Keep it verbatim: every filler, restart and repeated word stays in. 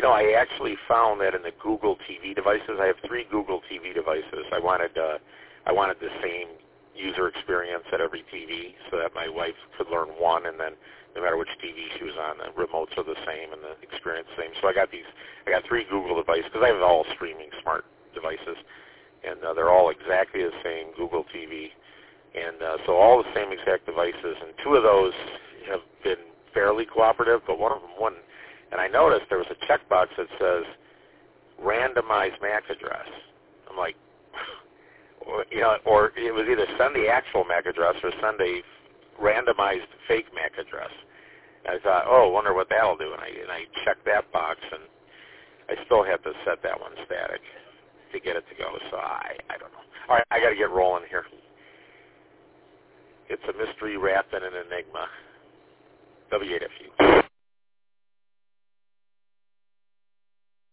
know, I actually found that in the Google T V devices, I have three Google T V devices. I wanted uh, I wanted the same user experience at every T V so that my wife could learn one, and then no matter which T V she was on, the remotes are the same and the experience the same. So I got these, I got three Google devices because I have all streaming smart devices, and uh, they're all exactly the same Google T V, and uh, so all the same exact devices. And two of those have been fairly cooperative, but one of them wouldn't. And I noticed there was a checkbox that says randomize M A C address. I'm like, you know, or it was either send the actual M A C address or send a randomized fake M A C address. And I thought, oh, wonder what that'll do. And I and I checked that box, and I still have to set that one static to get it to go. So I I don't know. All right, I got to get rolling here. It's a mystery wrapped in an enigma. W eight F U.